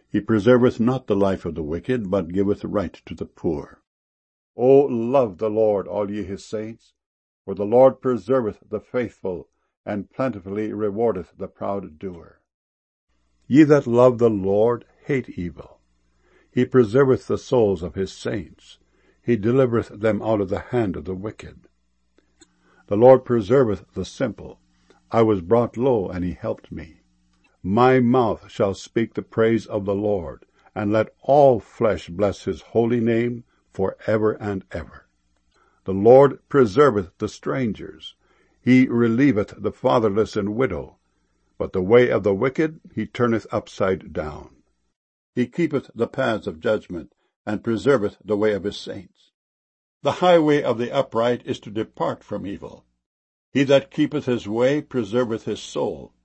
He preserveth not the life of the wicked, but giveth right to the poor. O love the Lord, all ye his saints, for the Lord preserveth the faithful, and plentifully rewardeth the proud doer. Ye that love the Lord hate evil. He preserveth the souls of his saints. He delivereth them out of the hand of the wicked. The Lord preserveth the simple. I was brought low, and he helped me. My mouth shall speak the praise of the Lord, and let all flesh bless his holy name for ever and ever. The Lord preserveth the strangers. He relieveth the fatherless and widow. But the way of the wicked he turneth upside down. He keepeth the paths of judgment, and preserveth the way of his saints. The highway of the upright is to depart from evil. He that keepeth his way preserveth his soul,